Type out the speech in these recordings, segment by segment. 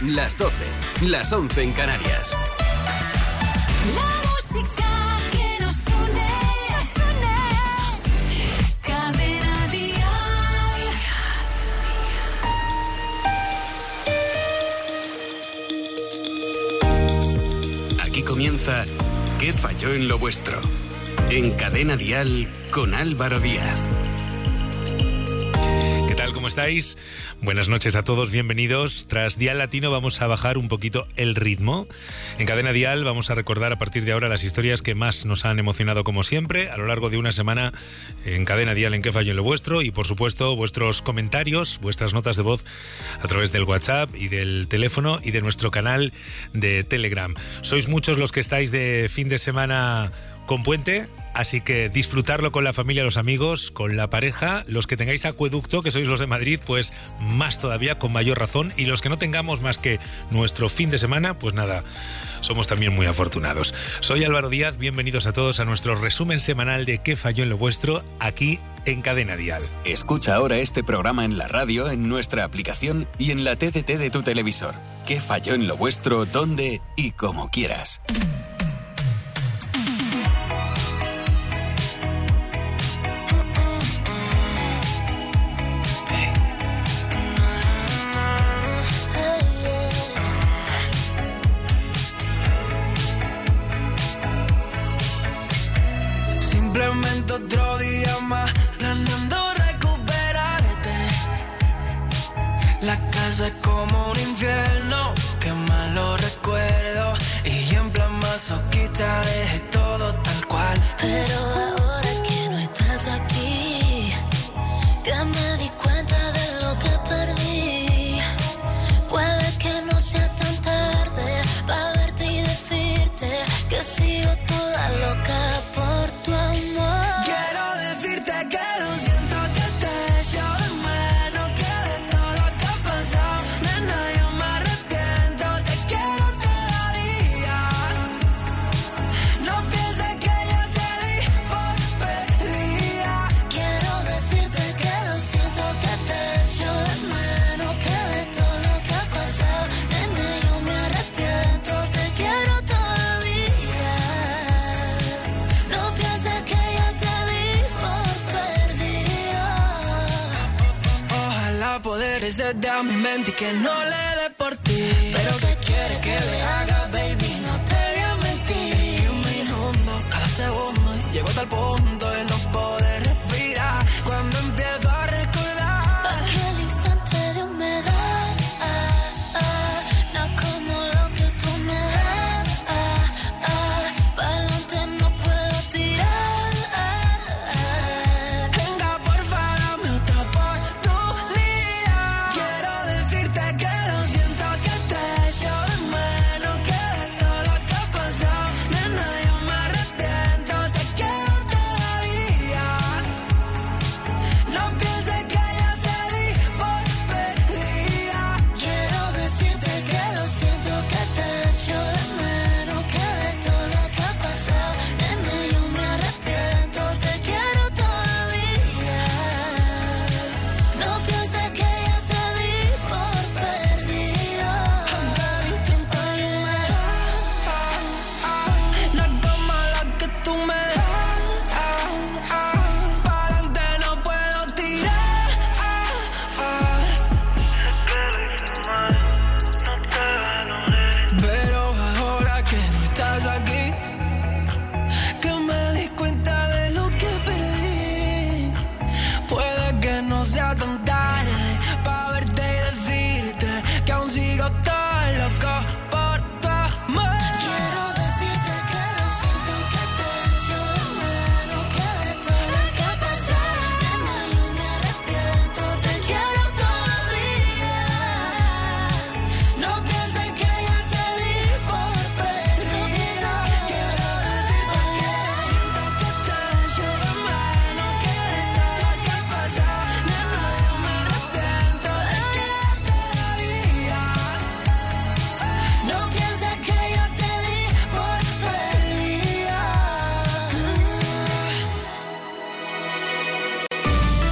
las 12, las 11 en Canarias. La música que nos une, Cadena Dial. Aquí comienza ¿Qué falló en lo vuestro? En Cadena Dial con Álvaro Díaz. ¿Qué tal? ¿Cómo estáis? Buenas noches a todos, bienvenidos. Tras Dial Latino vamos a bajar un poquito el ritmo. En Cadena Dial vamos a recordar a partir de ahora las historias que más nos han emocionado como siempre a lo largo de una semana en Cadena Dial en ¿Qué falló en lo vuestro? Y por supuesto vuestros comentarios, vuestras notas de voz a través del WhatsApp y del teléfono y de nuestro canal de Telegram. Sois muchos los que estáis de fin de semana con puente, así que disfrutarlo con la familia, los amigos, con la pareja. Los que tengáis acueducto, que sois los de Madrid, pues más todavía, con mayor razón. Y los que no tengamos más que nuestro fin de semana, pues nada, somos también muy afortunados. Soy Álvaro Díaz, bienvenidos a todos a nuestro resumen semanal de ¿Qué falló en lo vuestro? Aquí en Cadena Dial. Escucha ahora este programa en la radio, en nuestra aplicación y en la TDT de tu televisor. ¿Qué falló en lo vuestro? ¿Dónde? Y como quieras. Otro día más, planeando recuperarte. La casa es como un infierno, qué malo recuerdo. Y en plan masoquista dejé todo tal cual. Pero ahora que no estás aquí, que me di cuenta de lo que perdí. Puede que no sea tan tarde para verte y decirte que sigo toda loca por tu amor. Desde a mi mente y que no le dé por ti. Pero ¿qué quieres que le haga, baby? No te voy a mentir. Un minuto, cada segundo, llego hasta el punto de no poder respirar. Cuando empiezo a recordar aquel instante de humedad, no como lo que tú me das. Pa'lante no puedo tirar. Venga, porfa, dame otra oportunidad. Quiero decirte que lo siento, que te echo de menos, que de todo lo que ha pasado, nena, yo me arrepiento, te quiero todavía. No pienses que ya te di por perdida. Quiero decirte que lo siento, que te echo de menos, que de todo lo que ha pasado, nena, yo me arrepiento, te quiero todavía. No pienses que ya te di por perdida. No es como lo que tú me das. Pa'lante no puedo tirar. Pero ahora que no estás aquí, que me di cuenta de lo que perdí. Puede que no sea tan tarde para verte y decirte que aún sigo tan loco por tu amor. Quiero decirte que lo siento, que te echo de menos, que de todo lo que ha pasado, nena, yo me arrepiento, te quiero todavía. No pienses que ya te di por perdida. Quiero decirte que lo siento, que te echo de menos, que de todo lo que ha pasado, nena, yo me arrepiento, te quiero todavía. No pienses que yo te di por perdida.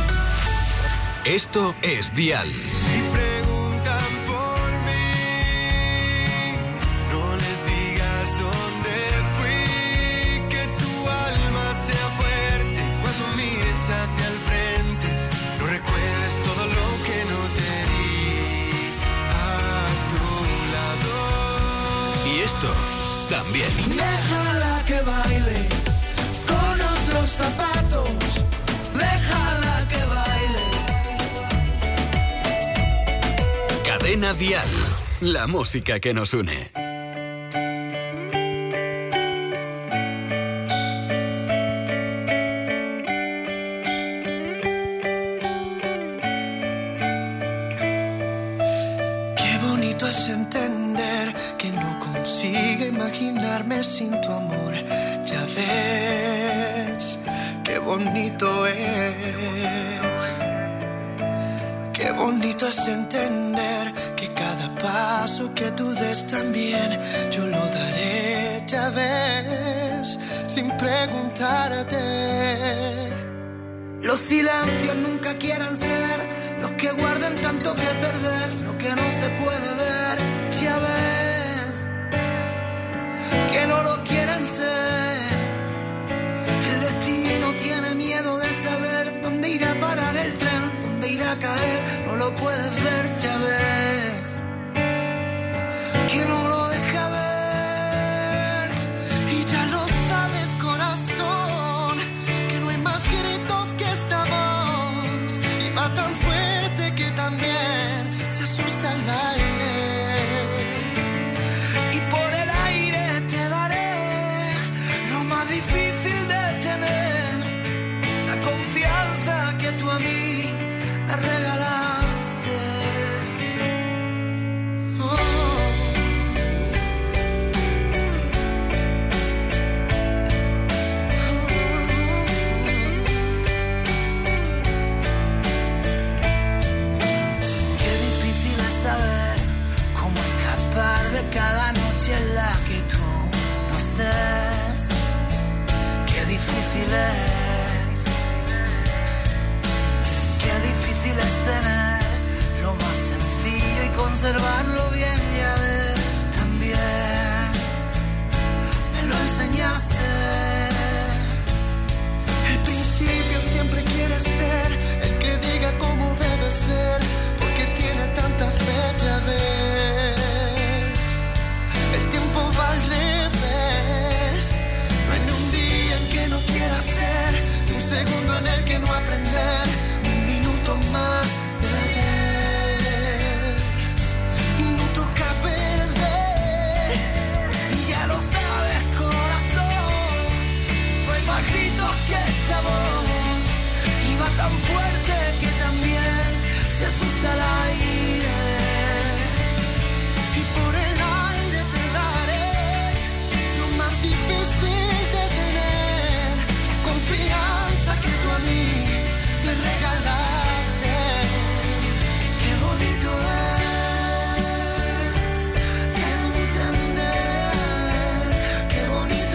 Esto es Dial. Si preguntan por mí, también. Déjala que baile con otros zapatos. Déjala que baile. Cadena Dial, la música que nos une. Entender que no consigo imaginarme sin tu amor. Ya ves, qué bonito es. Qué bonito es entender que cada paso que tú des también yo lo daré. Ya ves, sin preguntarte. Los silencios nunca quieran ser los que guarden tanto que perder, lo que no se puede ver. Ya ves que no lo quieren ser. El destino tiene miedo de saber dónde irá a parar el tren, dónde irá a caer. No lo puedes ver, ya ves que no lo deja ver. Y ya lo sabes, corazón, que no hay más gritos que esta voz. Y va tan fuerte que también se asusta el aire. Y por el aire te daré lo más difícil de tener, la confianza que tú a mí me regalaste. Oh. De cada noche en la que tú no estés, qué difícil es tener lo más sencillo y conservarlo bien, ya ves, también me lo enseñaste. El principio siempre quiere ser el que diga cómo debe ser, porque tiene tanta fe, ya ves. El tiempo va al revés. No hay ni un día en que no quiera ser, ni un segundo en el que no aprender, un minuto más de ayer. No toca perder, y ya lo sabes, corazón. No hay más gritos que esta voz, y va tan fuerte que también se asusta el aire. Y por el difícil de tener, confianza que tú a mí me regalaste. Qué bonito es entender, qué bonito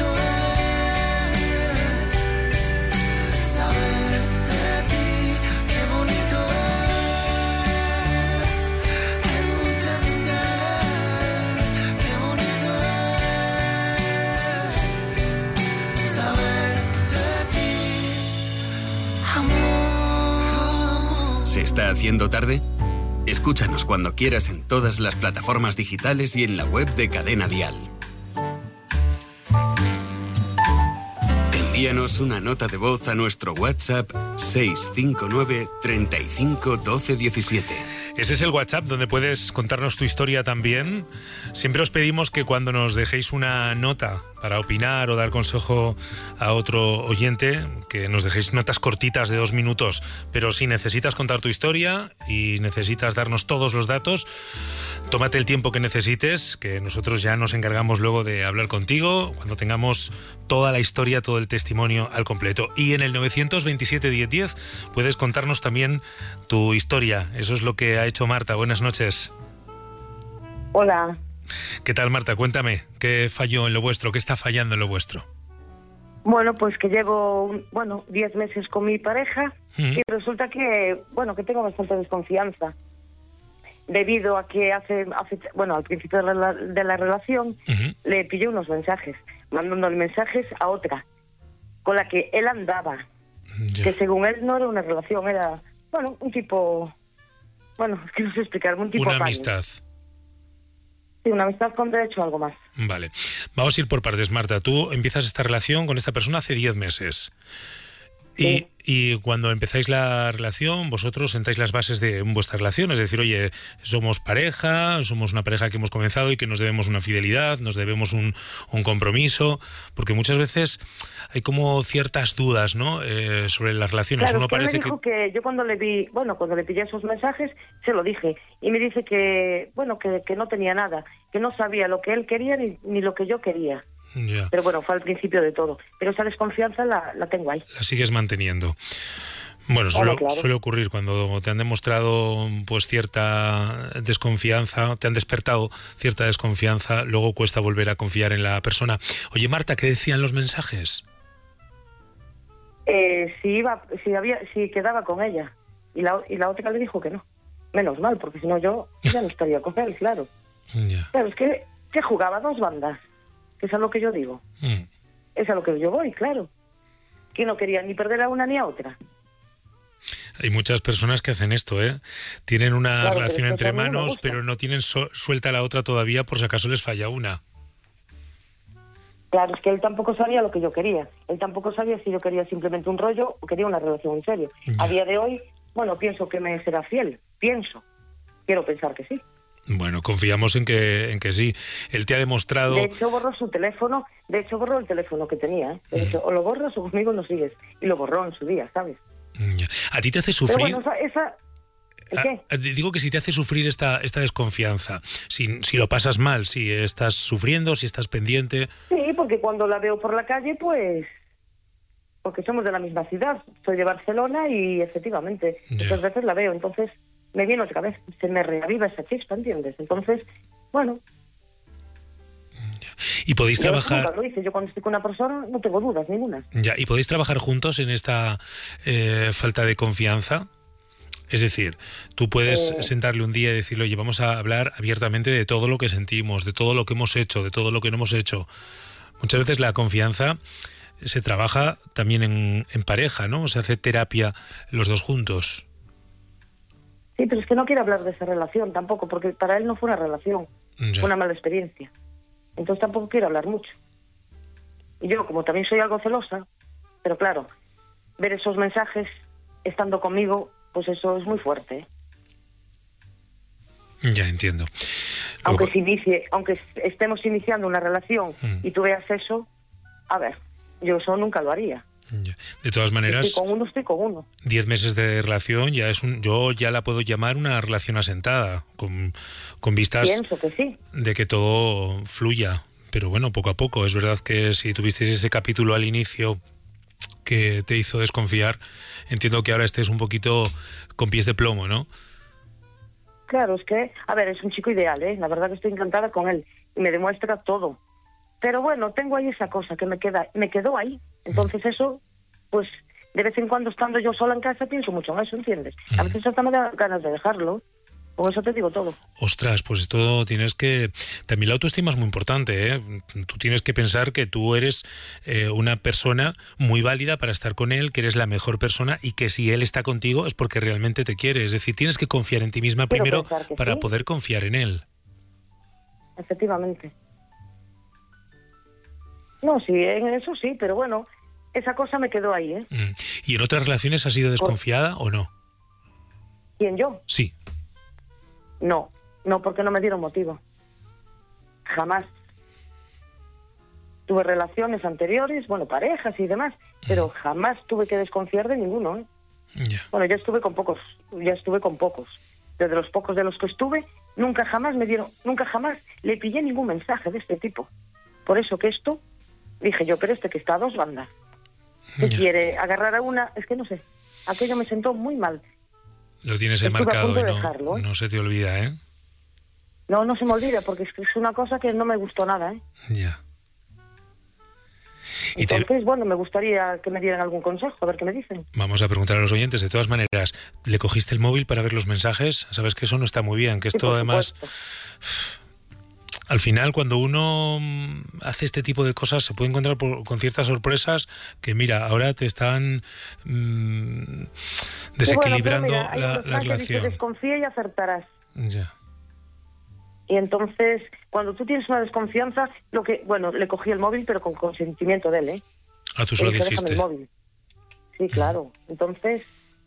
es saber de ti. Qué bonito es entender, qué bonito es. ¿Se está haciendo tarde? Escúchanos cuando quieras en todas las plataformas digitales y en la web de Cadena Dial. Envíanos una nota de voz a nuestro WhatsApp 659 35 12 17. Ese es el WhatsApp donde puedes contarnos tu historia también. Siempre os pedimos que cuando nos dejéis una nota para opinar o dar consejo a otro oyente, que nos dejéis notas cortitas de 2 minutos. Pero si necesitas contar tu historia y necesitas darnos todos los datos, tómate el tiempo que necesites, que nosotros ya nos encargamos luego de hablar contigo cuando tengamos toda la historia, todo el testimonio al completo. Y en el 927 1010 puedes contarnos también tu historia. Eso es lo que ha hecho Marta. Buenas noches. Hola. ¿Qué tal, Marta? Cuéntame, ¿qué falló en lo vuestro? ¿Qué está fallando en lo vuestro? Bueno, pues que llevo 10 meses con mi pareja y resulta que tengo bastante desconfianza debido a que al principio de la relación le pillé unos mensajes, mandándole mensajes a otra con la que él andaba, que según él no era una relación, era un tipo, es que no sé explicar, un tipo una apaño. amistad. Sí, una amistad con derecho a algo más. Vale. Vamos a ir por partes, Marta. Tú empiezas esta relación con esta persona hace 10 meses. Sí. Y cuando empezáis la relación, vosotros sentáis las bases de vuestra relación, es decir, oye, somos pareja, somos una pareja que hemos comenzado y que nos debemos una fidelidad, nos debemos un compromiso, porque muchas veces hay como ciertas dudas, ¿no? Sobre las relaciones. Claro, Uno es que él me parece dijo que yo cuando le vi, cuando le pillé esos mensajes, se lo dije. Y me dice que, que no tenía nada, que no sabía lo que él quería ni lo que yo quería. Ya. Pero bueno, fue al principio de todo. Pero esa desconfianza la tengo ahí. La sigues manteniendo. Bueno, Claro. suele ocurrir cuando te han demostrado pues cierta desconfianza, te han despertado cierta desconfianza, luego cuesta volver a confiar en la persona. Oye, Marta, ¿qué decían los mensajes? Si quedaba con ella. Y la otra le dijo que no. Menos mal, porque si no yo ya no estaría con él, claro. Ya. Pero es que jugaba 2 bandas. Que es a lo que yo digo. Es a lo que yo voy, claro. Que no quería ni perder a una ni a otra. Hay muchas personas que hacen esto, ¿eh? Tienen una relación entre a mí no me manos, gusta. pero no tienen suelta la otra todavía por si acaso les falla una. Claro, es que él tampoco sabía lo que yo quería. Él tampoco sabía si yo quería simplemente un rollo o quería una relación en serio. Ya. A día de hoy, pienso que me será fiel. Quiero pensar que sí. Bueno, confiamos en que sí. Él te ha demostrado... De hecho, borró su teléfono. De hecho, borró el teléfono que tenía. ¿Eh? De hecho, o lo borras o conmigo no sigues. Y lo borró en su día, ¿sabes? Ya. ¿A ti te hace Pero sufrir? bueno, ¿el qué? Digo que si te hace sufrir esta desconfianza, si lo pasas mal, si estás sufriendo, si estás pendiente... Sí, porque cuando la veo por la calle, pues... Porque somos de la misma ciudad. Soy de Barcelona y efectivamente muchas veces la veo. Entonces me viene otra vez, se me reaviva esa chispa, ¿entiendes? Entonces, bueno... ¿Y podéis Yo trabajar? nunca lo hice. Yo cuando estoy con una persona no tengo dudas ninguna. Ya, ¿y podéis trabajar juntos en esta falta de confianza? Es decir, tú puedes sentarle un día y decirle, oye, vamos a hablar abiertamente de todo lo que sentimos, de todo lo que hemos hecho, de todo lo que no hemos hecho. Muchas veces la confianza se trabaja también en pareja, ¿no? Se hace terapia los dos juntos. Sí, pero es que no quiero hablar de esa relación tampoco, porque para él no fue una relación, Ya. fue una mala experiencia. Entonces tampoco quiero hablar mucho. Y yo, como también soy algo celosa, pero claro, ver esos mensajes estando conmigo, pues eso es muy fuerte, ¿eh? Ya entiendo. Aunque estemos iniciando una relación y tú veas eso, a ver, yo eso nunca lo haría. Ya. De todas maneras, Estoy con uno. 10 meses de relación ya es yo ya la puedo llamar una relación asentada, con vistas Pienso que sí. de que todo fluya. Pero bueno, poco a poco. Es verdad que si tuvisteis ese capítulo al inicio que te hizo desconfiar, entiendo que ahora estés un poquito con pies de plomo, ¿no? Claro, es que, a ver, es un chico ideal, ¿eh? La verdad que estoy encantada con él y me demuestra todo. Pero bueno, tengo ahí esa cosa que me quedó ahí. Entonces eso, pues, de vez en cuando estando yo sola en casa pienso mucho en eso, ¿entiendes? A veces hasta me da ganas de dejarlo. Con eso te digo todo. Ostras, pues esto tienes que... También la autoestima es muy importante, ¿eh? Tú tienes que pensar que tú eres una persona muy válida para estar con él, que eres la mejor persona y que si él está contigo es porque realmente te quiere. Es decir, tienes que confiar en ti misma Quiero primero pensar que para sí. poder confiar en él. Efectivamente. No, sí, en eso sí, pero bueno, esa cosa me quedó ahí, ¿eh? ¿Y en otras relaciones has sido desconfiada o no? ¿Quién, yo? Sí. No, porque no me dieron motivo. Jamás. Tuve relaciones anteriores, parejas y demás, pero jamás tuve que desconfiar de ninguno, ¿eh? Ya. Bueno, ya estuve con pocos. Desde los pocos de los que estuve, nunca jamás le pillé ningún mensaje de este tipo. Por eso que esto, dije yo, pero que está a 2 bandas. Que Ya. quiere agarrar a una, es que no sé. Aquello me sentó muy mal. Lo tienes ahí Estuve a marcado punto y de dejarlo, ¿eh? no se te olvida, ¿eh? No se me olvida, porque es una cosa que no me gustó nada, ¿eh? Ya. Entonces, me gustaría que me dieran algún consejo, a ver qué me dicen. Vamos a preguntar a los oyentes, de todas maneras, ¿le cogiste el móvil para ver los mensajes? Sabes que eso no está muy bien, que Sí, esto por además... supuesto. Al final, cuando uno hace este tipo de cosas, se puede encontrar con ciertas sorpresas que, mira, ahora te están desequilibrando Sí, pero mira, hay la un refrán que dice, relación. desconfía y acertarás. Ya. Y entonces, cuando tú tienes una desconfianza, le cogí el móvil, pero con consentimiento de él, ¿eh? Ah, tú se lo dijiste. Déjame el móvil. Sí, claro. Entonces...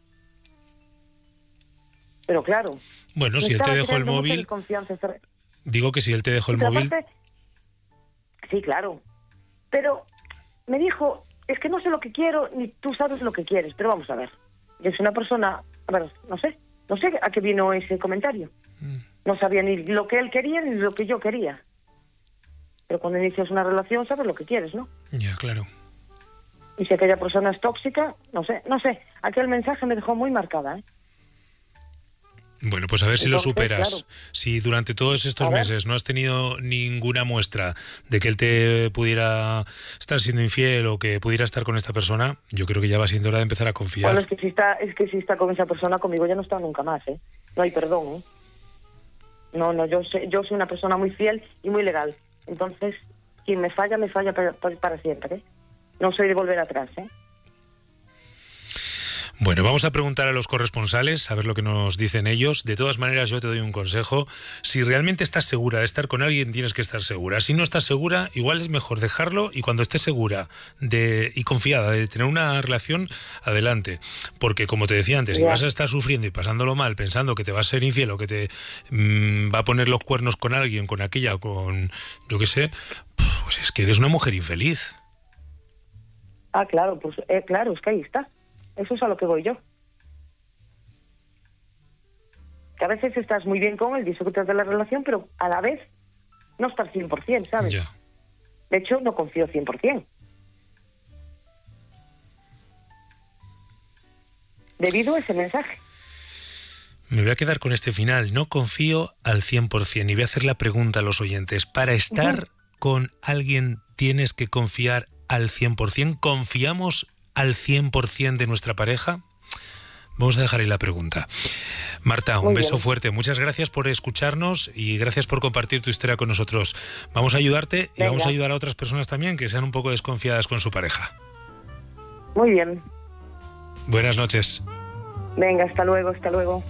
Pero claro... Bueno, si él te dejó el móvil... Digo que si él te dejó el móvil... Aparte, sí, claro. Pero me dijo, es que no sé lo que quiero, ni tú sabes lo que quieres. Pero vamos a ver. Yo soy una persona... A ver, no sé a qué vino ese comentario. No sabía ni lo que él quería ni lo que yo quería. Pero cuando inicias una relación sabes lo que quieres, ¿no? Ya, claro. Y si aquella persona es tóxica, no sé. Aquel mensaje me dejó muy marcada, ¿eh? Bueno, pues a ver si lo superas. Claro. Si durante todos estos meses no has tenido ninguna muestra de que él te pudiera estar siendo infiel o que pudiera estar con esta persona, yo creo que ya va siendo hora de empezar a confiar. Bueno, es que si está con esa persona, conmigo ya no está nunca más, ¿eh? No hay perdón, ¿eh? No, yo soy una persona muy fiel y muy legal. Entonces, quien me falla para siempre, ¿eh? No soy de volver atrás, ¿eh? Bueno, vamos a preguntar a los corresponsales, a ver lo que nos dicen ellos. De todas maneras, yo te doy un consejo. Si realmente estás segura de estar con alguien, tienes que estar segura. Si no estás segura, igual es mejor dejarlo y cuando estés segura y confiada de tener una relación, adelante. Porque, como te decía antes, si vas a estar sufriendo y pasándolo mal, pensando que te va a ser infiel o que te va a poner los cuernos con alguien, con aquella, con yo qué sé, pues es que eres una mujer infeliz. Ah, claro, pues claro, es que ahí está. Eso es a lo que voy yo. Que a veces estás muy bien con él, disfrutas de la relación, pero a la vez no estás 100%, ¿sabes? Ya. De hecho, no confío 100%. Debido a ese mensaje. Me voy a quedar con este final. No confío al 100%. Y voy a hacer la pregunta a los oyentes. ¿Para estar con alguien tienes que confiar al 100%? ¿Confiamos al 100% de nuestra pareja? Vamos a dejar ahí la pregunta. Marta, un beso fuerte. Muchas gracias por escucharnos y gracias por compartir tu historia con nosotros. Vamos a ayudarte y vamos a ayudar a otras personas también que sean un poco desconfiadas con su pareja. Muy bien. Buenas noches. Venga, hasta luego, hasta luego.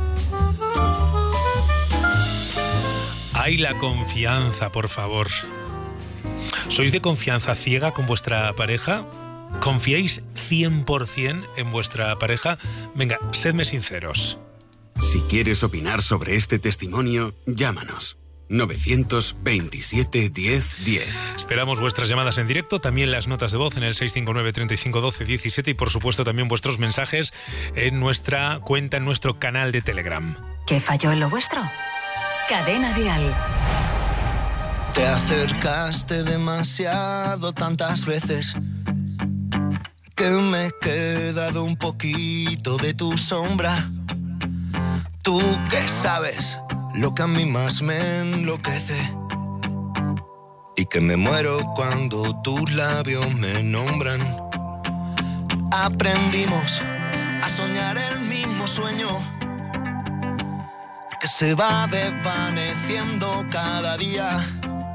Hay la confianza, por favor. ¿Sois de confianza ciega con vuestra pareja? ¿Confiáis 100% en vuestra pareja? Venga, sedme sinceros. Si quieres opinar sobre este testimonio, llámanos. 927 10 10. Esperamos vuestras llamadas en directo, también las notas de voz en el 659 35 12 17 y por supuesto también vuestros mensajes en nuestra cuenta, en nuestro canal de Telegram. ¿Qué falló en lo vuestro? Cadena Dial. Te acercaste demasiado tantas veces que me he quedado un poquito de tu sombra. Tú que sabes lo que a mí más me enloquece y que me muero cuando tus labios me nombran. Aprendimos a soñar el mismo sueño que se va desvaneciendo cada día.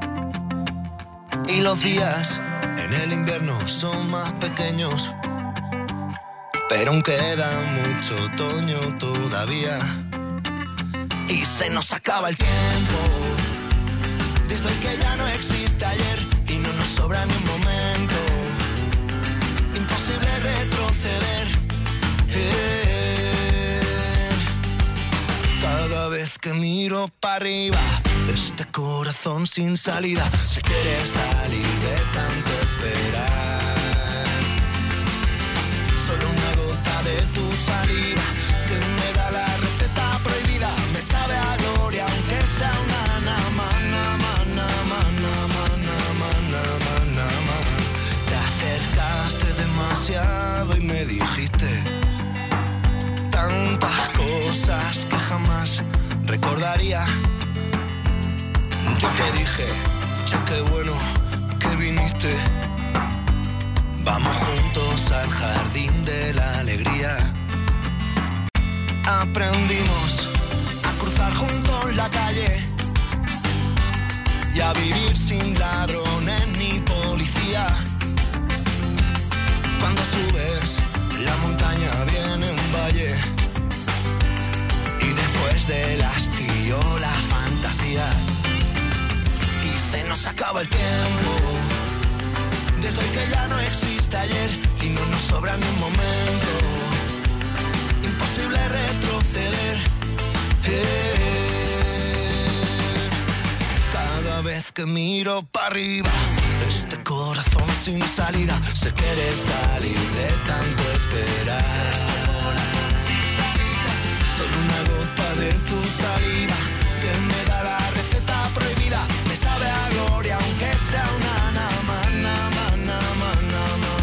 Y los días en el invierno son más pequeños, pero aún queda mucho otoño todavía. Y se nos acaba el tiempo, desde que ya no existe ayer y no nos sobra ni un momento. Imposible retroceder. Cada vez que miro para arriba, este corazón sin salida se quiere salir de tanto esperar. Solo una gota de tu saliva que me da la receta prohibida. Me sabe a gloria aunque sea una nama. Te acercaste demasiado y me dijiste tantas cosas que jamás recordaría. Yo te dije, che, qué bueno que viniste. Vamos juntos al jardín de la alegría. Aprendimos a cruzar juntos la calle y a vivir sin ladrones ni policía. Cuando subes la montaña viene un valle y después del hastío la fantasía. acaba el tiempo. Desde hoy que ya no existe ayer y no nos sobra ni un momento. Imposible retroceder. Cada vez que miro para arriba, este corazón sin salida se quiere salir de tanto esperar. Solo una gota de tu saliva que me da la receta prohibida. Me sabe a gloria aunque sea una nada más, nada más, nada más, nada más.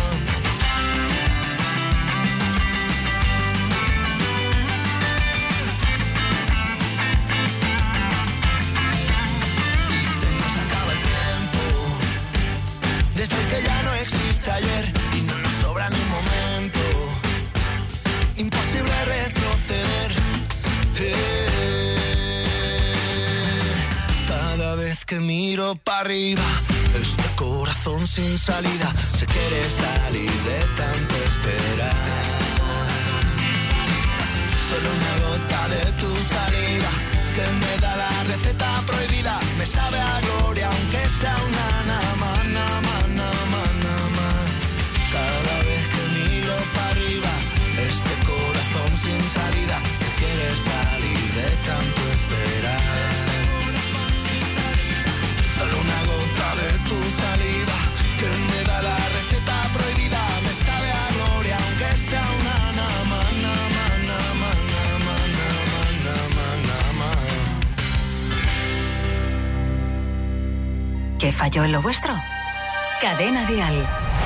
Y se nos acaba el tiempo. Desde que ya no existe ayer y no nos sobra ni un momento. Imposible retroceder. Cada vez que miro para arriba, este corazón sin salida se quiere salir de tanto esperar. Solo una gota de tu saliva que me da la receta prohibida. Me sabe a gloria aunque sea una nada más, nada más, nada más, nada más. Cada vez que miro para arriba, este corazón sin salida se quiere salir de tanto esperar. Solo una gota de tu saliva que me da la receta prohibida. Me sabe a gloria aunque sea una nada más, nada más, nada más, nada más, nada más, nada más, nada más. ¿Qué falló en lo vuestro? Cadena Dial.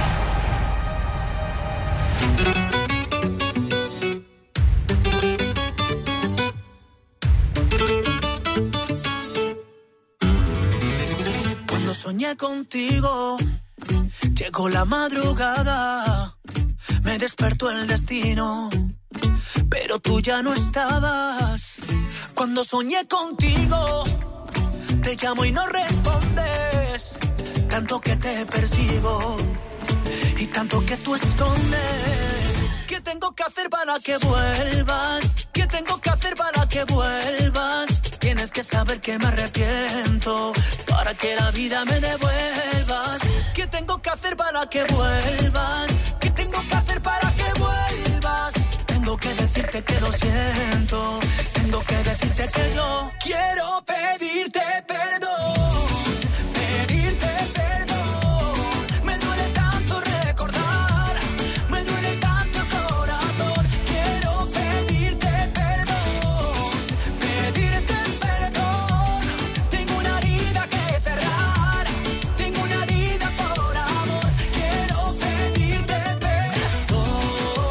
Cuando soñé contigo, llegó la madrugada, me despertó el destino, pero tú ya no estabas. Cuando soñé contigo, te llamo y no respondes, tanto que te persigo y tanto que tú escondes. ¿Qué tengo que hacer para que vuelvas? ¿Qué tengo que hacer para que vuelvas? Tienes que saber que me arrepiento para que la vida me devuelvas. ¿Qué tengo que hacer para que vuelvas? ¿Qué tengo que hacer para que vuelvas? Tengo que decirte que lo siento. Tengo que decirte que yo quiero pedirte perdón. Pedirte perdón. Me duele tanto recordar. Me duele tanto el corazón. Quiero pedirte perdón. Pedirte perdón. Tengo una herida que cerrar. Tengo una herida por amor. Quiero pedirte perdón.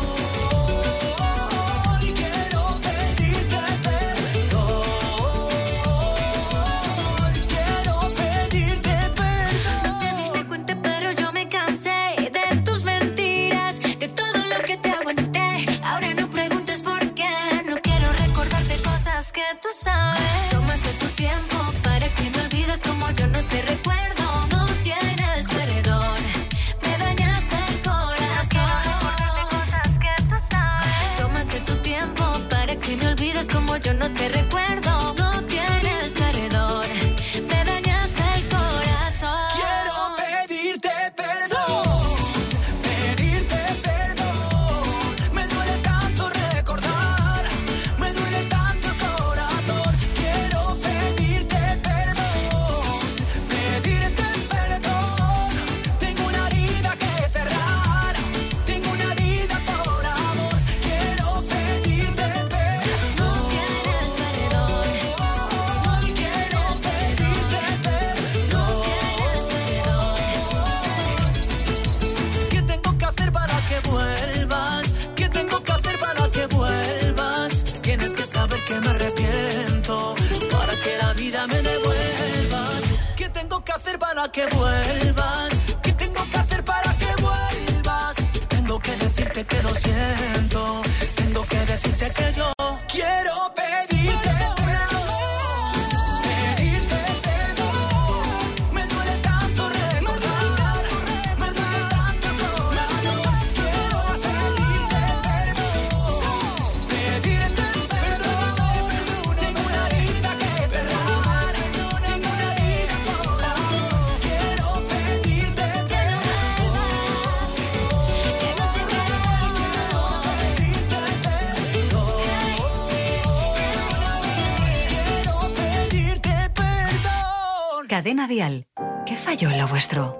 Quiero pedirte perdón. Quiero pedirte perdón. No te diste cuenta, pero yo me cansé de tus mentiras, de todo lo que te aguanté. Ahora no preguntes por qué. No quiero recordarte cosas que tú sabes. Tómate tu tiempo para que me olvides como yo no te recuerdo. No tienes perdón. Me dañaste el corazón. Cosas que tú sabes. Tómate tu tiempo para que me olvides como yo no te recuerdo. No tienes perdón. Me dañaste el corazón. Quiero pedirte perdón. Pedirte perdón. Me duele tanto recordar. Me duele tanto el corazón. Quiero pedirte perdón. Pedirte perdón. Tengo una herida que cerrar. Tengo una herida por amor. Quiero pedirte perdón. No tienes perdón. No quiero pedirte perdón. ¿Qué tengo que hacer para que vuelvas? ¿Qué tengo que hacer para que vuelvas? Tienes que saber que me arrepiento para que la vida me devuelvas. ¿Qué tengo que hacer para que vuelvas? ¿Qué tengo que hacer para que vuelvas? Tengo que decirte que lo siento. Tengo que decirte que yo quiero pedirte perdón. Pedirte perdón. Me duele tanto recordar. Me duele tanto el corazón. Quiero pedirte perdón. Pedirte perdón. Tengo una herida que cerrar. Tengo una herida por amor. Cadena Dial. ¿Qué falló en lo vuestro?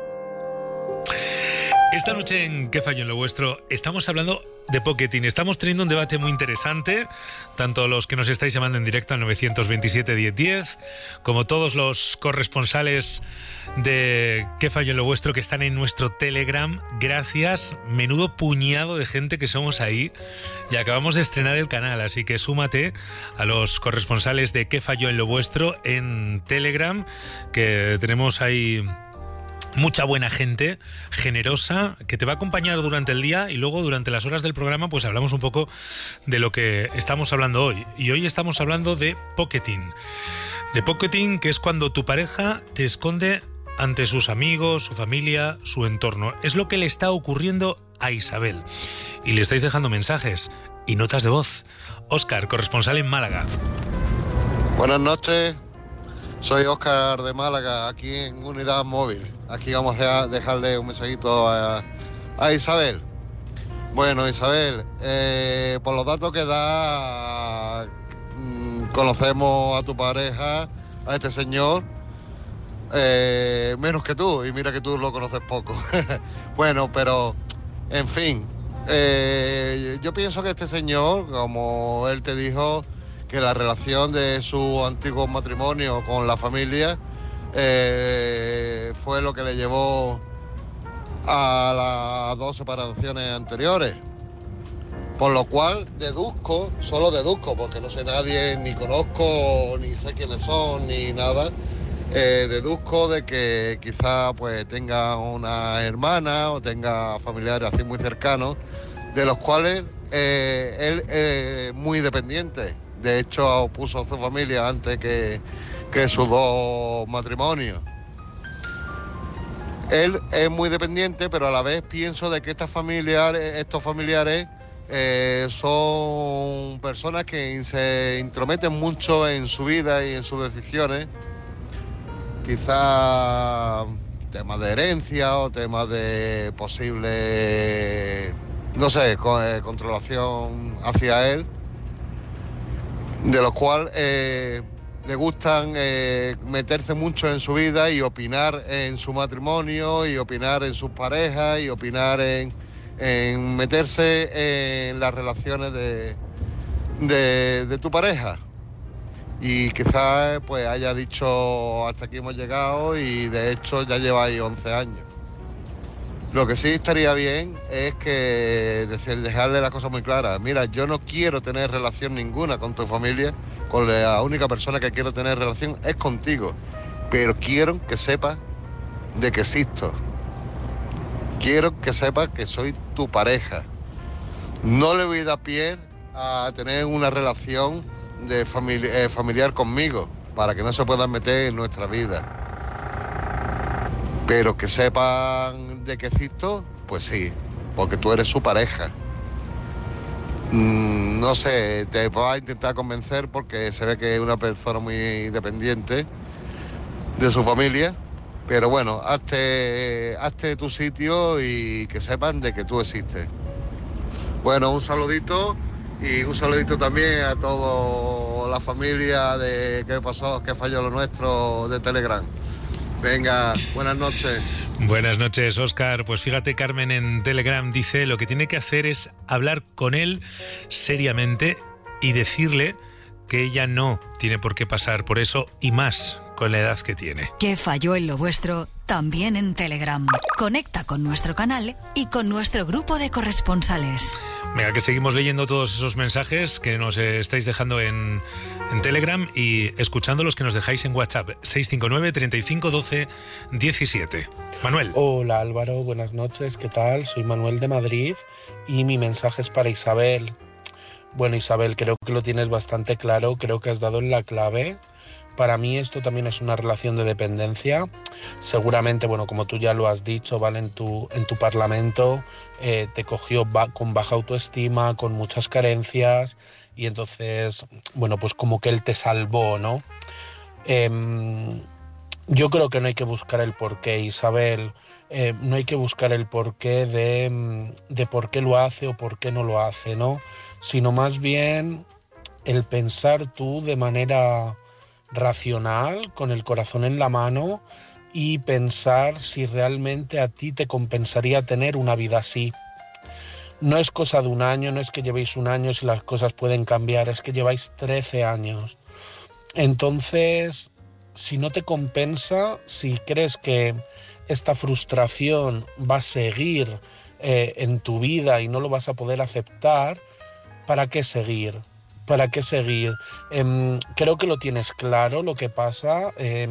Esta noche en ¿Qué falló en lo vuestro? Estamos hablando de Pocketing. Estamos teniendo un debate muy interesante, tanto los que nos estáis llamando en directo al 927-1010, como todos los corresponsales de ¿Qué falló en lo vuestro? Que están en nuestro Telegram. Gracias, menudo puñado de gente que somos ahí, y acabamos de estrenar el canal, así que súmate a los corresponsales de ¿Qué falló en lo vuestro? En Telegram, que tenemos ahí mucha buena gente, generosa, que te va a acompañar durante el día, y luego durante las horas del programa pues hablamos un poco de lo que estamos hablando hoy. Y hoy estamos hablando de Pocketing. De Pocketing, que es cuando tu pareja te esconde ante sus amigos, su familia, su entorno. Es lo que le está ocurriendo a Isabel. Y le estáis dejando mensajes y notas de voz. Óscar, corresponsal en Málaga. Buenas noches. Soy Óscar de Málaga, aquí en Unidad Móvil. Aquí vamos a dejarle un mensajito a Isabel. Bueno, Isabel, por los datos que da, conocemos a tu pareja, a este señor, menos que tú, y mira que tú lo conoces poco. Bueno, pero, en fin, yo pienso que este señor, como él te dijo, que la relación de su antiguo matrimonio con la familia fue lo que le llevó a las 2 separaciones anteriores. Por lo cual solo deduzco, porque no sé nadie, ni conozco, ni sé quiénes son, ni nada, deduzco de que quizá pues tenga una hermana o tenga familiares así muy cercanos, de los cuales él es muy dependiente. De hecho, puso a su familia antes que sus 2 matrimonios. Él es muy dependiente, pero a la vez pienso de que estos familiares son personas que se intrometen mucho en su vida y en sus decisiones. Quizá temas de herencia o temas de posible, no sé, controlación hacia él, de los cuales le gustan meterse mucho en su vida y opinar en su matrimonio y opinar en sus parejas y opinar en meterse en las relaciones de tu pareja. Y quizás pues haya dicho hasta aquí hemos llegado, y de hecho ya lleváis 11 años. Lo que sí estaría bien es que dejarle las cosas muy claras. Mira, yo no quiero tener relación ninguna con tu familia, con la única persona que quiero tener relación es contigo, pero quiero que sepas de que existo. Quiero que sepas que soy tu pareja. No le voy a dar pie a tener una relación de familiar conmigo, para que no se puedan meter en nuestra vida. Pero que sepan de que existo, pues sí, porque tú eres su pareja. No sé, te va a intentar convencer porque se ve que es una persona muy dependiente de su familia, pero bueno, hazte tu sitio y que sepan de que tú existes. Bueno, un saludito, y un saludito también a toda la familia de ¿Qué falló lo nuestro? De Telegram. Venga, buenas noches. Buenas noches, Óscar. Pues fíjate, Carmen en Telegram dice: lo que tiene que hacer es hablar con él seriamente y decirle que ella no tiene por qué pasar por eso, y más con la edad que tiene. ¿Qué falló en lo vuestro? También en Telegram. Conecta con nuestro canal y con nuestro grupo de corresponsales. Venga, que seguimos leyendo todos esos mensajes que nos estáis dejando en Telegram, y escuchando los que nos dejáis en WhatsApp, 659 35 12 17. Manuel. Hola Álvaro, buenas noches, ¿qué tal? Soy Manuel de Madrid y mi mensaje es para Isabel. Bueno, Isabel, creo que lo tienes bastante claro, creo que has dado en la clave. Para mí esto también es una relación de dependencia. Seguramente, bueno, como tú ya lo has dicho, ¿vale? En tu parlamento te cogió con baja autoestima, con muchas carencias, y entonces, bueno, pues como que él te salvó, ¿no? Yo creo que no hay que buscar el porqué, Isabel. No hay que buscar el porqué de por qué lo hace o por qué no lo hace, ¿no? Sino más bien el pensar tú de manera racional, con el corazón en la mano y pensar si realmente a ti te compensaría tener una vida así. No es cosa de un año, no es que llevéis un año si las cosas pueden cambiar, es que lleváis 13 años. Entonces, si no te compensa, si crees que esta frustración va a seguir en tu vida y no lo vas a poder aceptar, ¿para qué seguir? ¿Para qué seguir? Creo que lo tienes claro lo que pasa,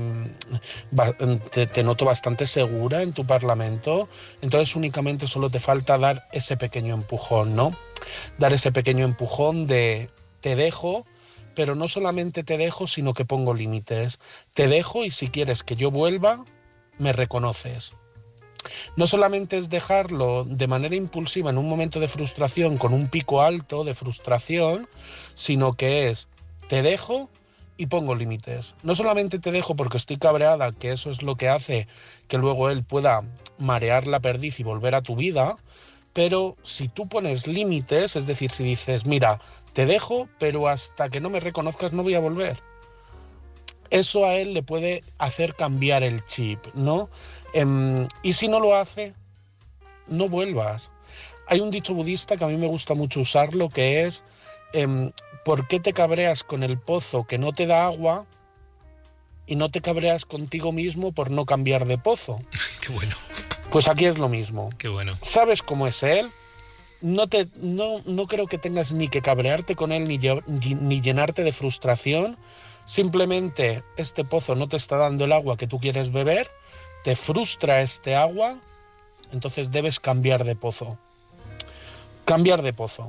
te noto bastante segura en tu parlamento, entonces únicamente solo te falta dar ese pequeño empujón, ¿no? Dar ese pequeño empujón de te dejo, pero no solamente te dejo, sino que pongo límites. Te dejo y si quieres que yo vuelva, me reconoces. No solamente es dejarlo de manera impulsiva en un momento de frustración con un pico alto de frustración, sino que es te dejo y pongo límites. No solamente te dejo porque estoy cabreada, que eso es lo que hace que luego él pueda marear la perdiz y volver a tu vida, pero si tú pones límites, es decir, si dices, mira, te dejo, pero hasta que no me reconozcas no voy a volver. Eso a él le puede hacer cambiar el chip, ¿no? Y si no lo hace, no vuelvas. Hay un dicho budista que a mí me gusta mucho usarlo, que es ¿por qué te cabreas con el pozo que no te da agua y no te cabreas contigo mismo por no cambiar de pozo? Qué bueno. Pues aquí es lo mismo. Qué bueno. ¿Sabes cómo es él? No creo que tengas ni que cabrearte con él ni llenarte de frustración. Simplemente este pozo no te está dando el agua que tú quieres beber, te frustra este agua, entonces debes cambiar de pozo. Cambiar de pozo.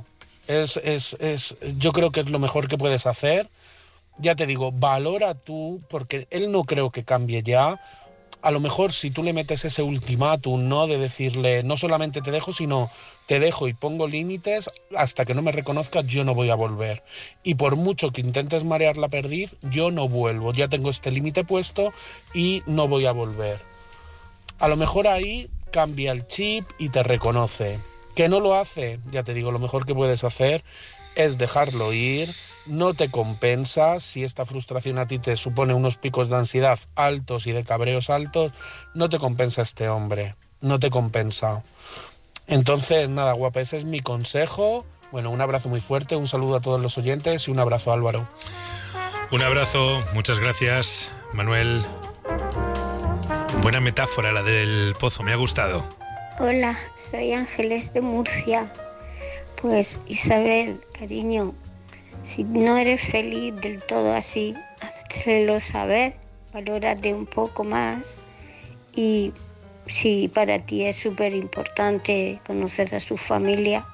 Yo creo que es lo mejor que puedes hacer. Ya te digo, valora tú, porque él no creo que cambie ya. A lo mejor si tú le metes ese ultimátum, ¿no? De decirle, no solamente te dejo, sino te dejo y pongo límites, hasta que no me reconozcas yo no voy a volver. Y por mucho que intentes marear la perdiz, yo no vuelvo. Ya tengo este límite puesto y no voy a volver. A lo mejor ahí cambia el chip y te reconoce. ¿Que no lo hace? Ya te digo, lo mejor que puedes hacer es dejarlo ir. No te compensa. Si esta frustración a ti te supone unos picos de ansiedad altos y de cabreos altos, no te compensa este hombre. No te compensa. Entonces, nada, guapa, ese es mi consejo. Bueno, un abrazo muy fuerte, un saludo a todos los oyentes y un abrazo, Álvaro. Un abrazo, muchas gracias, Manuel. Buena metáfora la del pozo, me ha gustado. Hola, soy Ángeles de Murcia. Pues Isabel, cariño, si no eres feliz del todo así, hazlo saber, valórate un poco más y si para ti es súper importante conocer a su familia,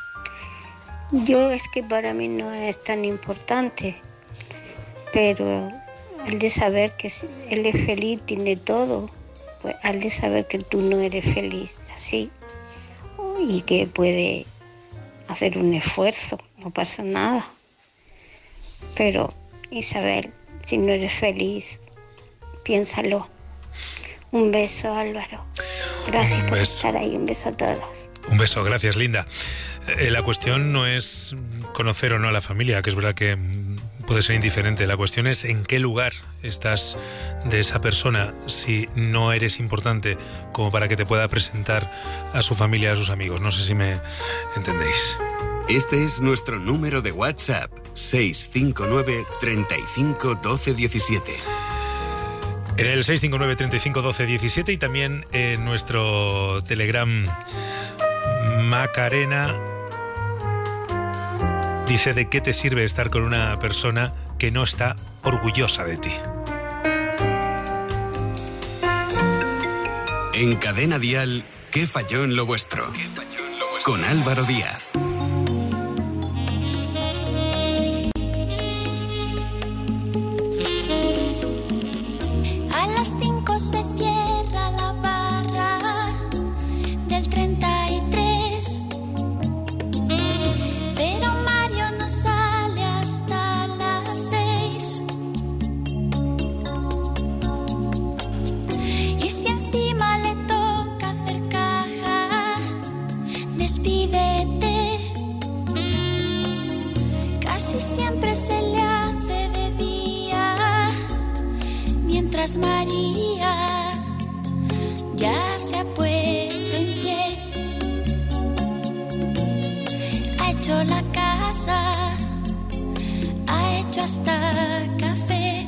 yo es que para mí no es tan importante, pero al de saber que él es feliz, tiene todo, pues al de saber que tú no eres feliz así y que puede hacer un esfuerzo, no pasa nada. Pero Isabel, si no eres feliz, piénsalo. Un beso, Álvaro. Gracias por estar ahí. Un beso a todos. Un beso, gracias, Linda. La cuestión no es conocer o no a la familia, que es verdad que puede ser indiferente. La cuestión es en qué lugar estás de esa persona, si no eres importante como para que te pueda presentar a su familia, a sus amigos. No sé si me entendéis. Este es nuestro número de WhatsApp, 659 35 12 17. En el 659 35 12 17 y también en nuestro Telegram, Macarena dice: ¿de qué te sirve estar con una persona que no está orgullosa de ti? En Cadena Dial, ¿qué falló en lo vuestro? Con Álvaro Díaz. A las 5 se cierra la barra del 33, pero Mario no sale hasta las 6. Y si encima le toca hacer caja, despídete. Casi siempre se le hace de día. mientras María ya se ha puesto en pie, ha hecho la casa, ha hecho hasta café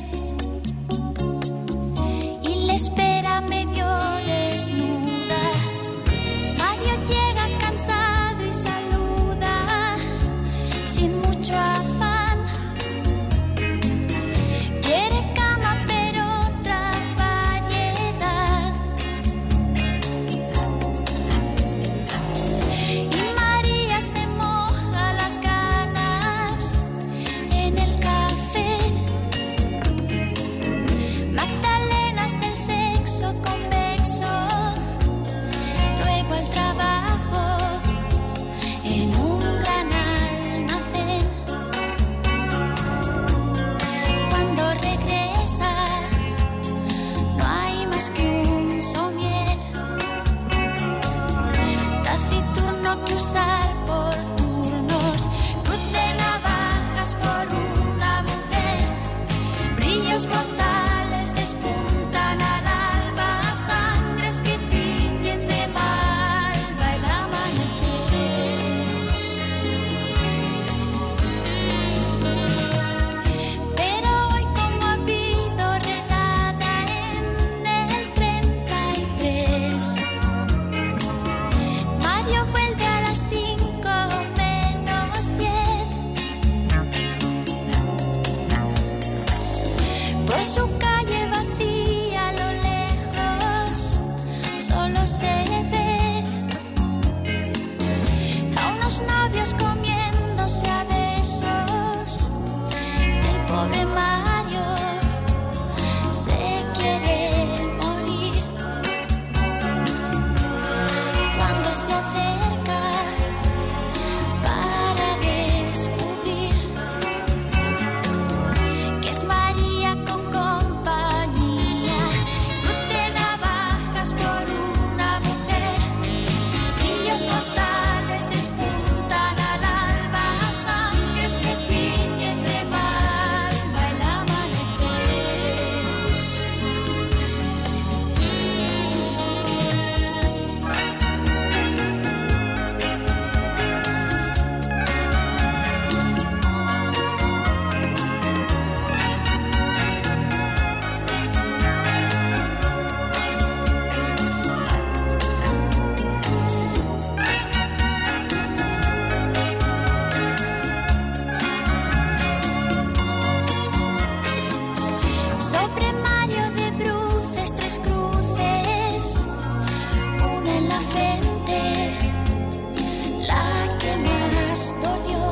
y le espera medio desnuda. Mario llega cansado y saluda sin mucho afán. Quiere cama pero otra variedad. Y María se moja las ganas en el café. Magdalenas del sexo convexo, luego al trabajo en un gran almacén. Cuando regresa no hay más que un somier, taciturno que usar por turnos, cruz de navajas por una mujer, brillos mortales despuntan al alba, sangres que tiñen de malva el amanecer. Pero hoy como ha habido redada en el 33, Mario vuelve a las 5 menos 10. Por su calle vacía a lo lejos solo se ve a unos novios comiéndose a besos. El pobre Mario se quiere morir. Cuando se acerca para descubrir que es María con compañía, cruz de navajas por una mujer, brillos mortales despuntan al alba, sangres que tiñen de malva el amanecer. Sobre Mario de bruces, 3 cruces, una en la frente, la que más dolió,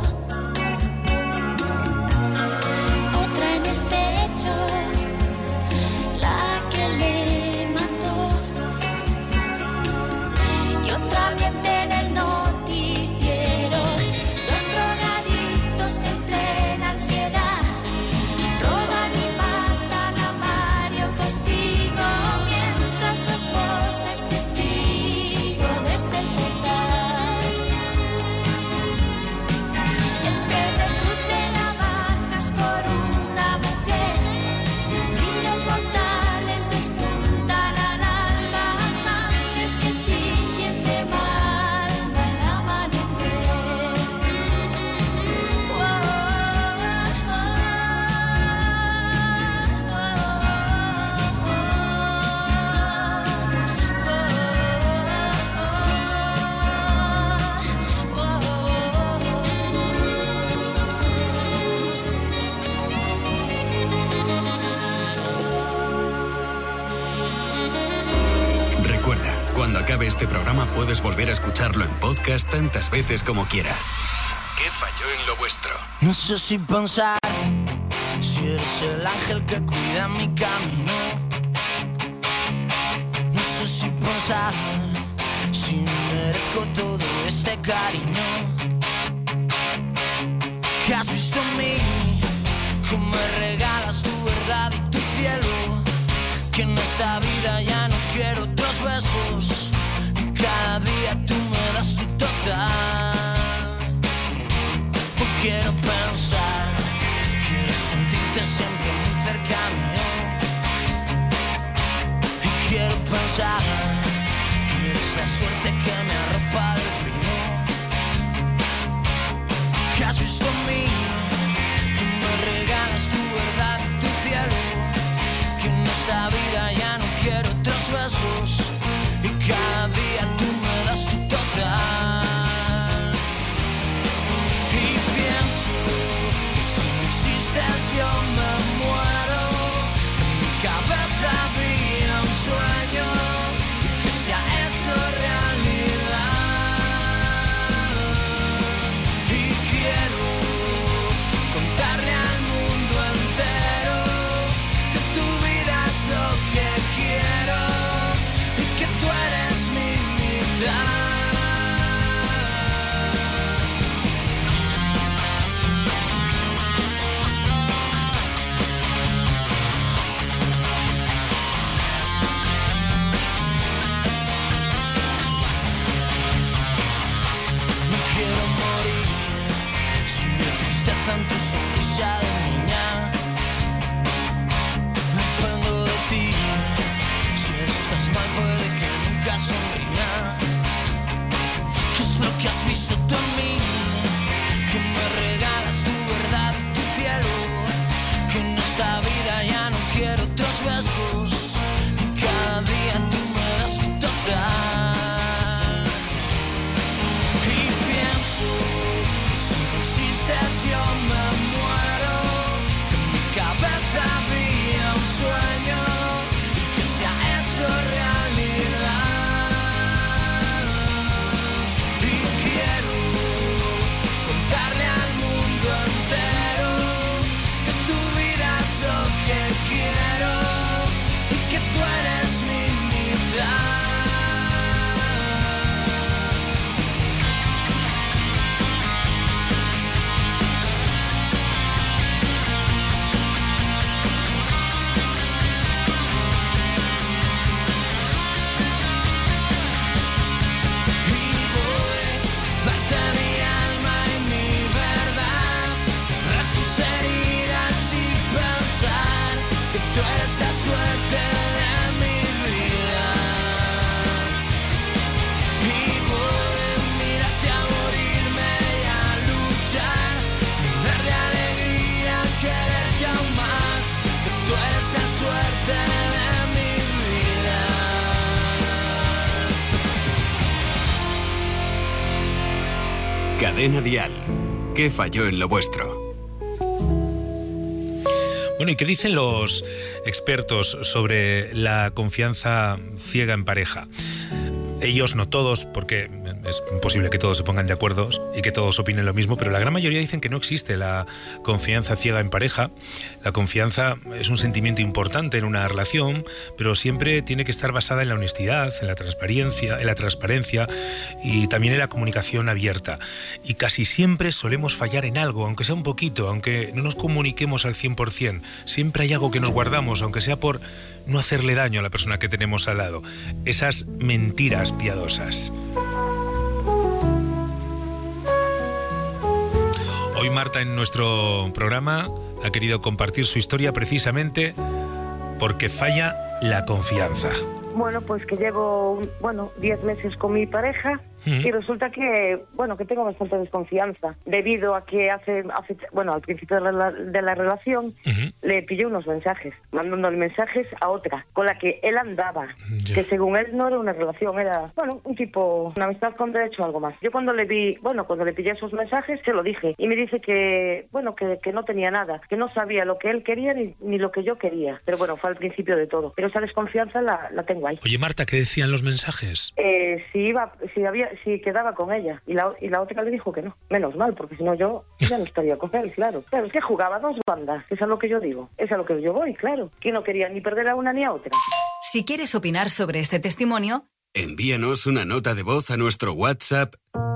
otra en el pecho, la que le mató, y otra miente en el noticiero. 2 drogadictos en plena ansiedad roban y matan a Mario Postigo, mientras su esposa es testigo desde el portal. Entre cruz de navajas por una mujer, brillos mortales despuntan al alba, sangres que tiñen de malva el amanecer. Recuerda, cuando acabe este programa puedes volver a escucharlo en podcast tantas veces como quieras. ¿Qué falló en lo vuestro? No sé si pensar si eres el ángel que cuida mi camino. No sé si pensar si merezco todo este cariño que has visto en mí, que me regalas tu verdad y tu cielo, que en esta vida ya no quiero otros besos, y cada día tú me das tu total. Quiero pensar, quiero sentirte siempre muy cerca mío. sonrisa de niña. Dependo de ti. Si estás mal puede que nunca sonría. ¿Qué es lo que has visto tú en mí? Que me regalas tu verdad y tu cielo. Que en esta vida ya no quiero otros besos. Y cada día tú me das un total. Y pienso que si no existes yo me muero. Que en mi cabeza había un sueño y que se ha hecho realidad. Y quiero contarle al mundo entero que tu vida es lo que quiero y que tú eres mi mitad. Tú eres la suerte de mi vida. Y voy a mirarte a morirme y a luchar, llenar de alegría, quererte aún más. Que tú eres la suerte de mi vida. Cadena Dial. ¿Qué falló en lo vuestro? Bueno, ¿y qué dicen los expertos sobre la confianza ciega en pareja? Ellos, no todos, porque es imposible que todos se pongan de acuerdo y que todos opinen lo mismo, pero la gran mayoría dicen que no existe la confianza ciega en pareja. La confianza es un sentimiento importante en una relación, pero siempre tiene que estar basada en la honestidad, en la transparencia y también en la comunicación abierta. Y casi siempre solemos fallar en algo, aunque sea un poquito, aunque no nos comuniquemos al 100%. Siempre hay algo que nos guardamos, aunque sea por no hacerle daño a la persona que tenemos al lado. Esas mentiras piadosas. Hoy Marta en nuestro programa ha querido compartir su historia precisamente porque falla la confianza. Bueno, pues que llevo, 10 meses con mi pareja y resulta que, que tengo bastante desconfianza debido a que al principio de la relación le pillé unos mensajes, mandándole mensajes a otra, con la que él andaba, que según él no era una relación, era, un tipo, una amistad con derecho a algo más. Yo cuando le pillé esos mensajes, se lo dije, y me dice que no tenía nada, que no sabía lo que él quería ni lo que yo quería, pero fue al principio de todo, pero esa desconfianza la tengo ahí. Oye Marta, ¿qué decían los mensajes? Si quedaba con ella, y la otra le dijo que no. Menos mal, porque si no yo ya no estaría con él, claro. Pero es que jugaba dos bandas, eso es lo que yo digo, es a lo que yo voy, claro. Que no quería ni perder a una ni a otra. Si quieres opinar sobre este testimonio, envíanos una nota de voz a nuestro WhatsApp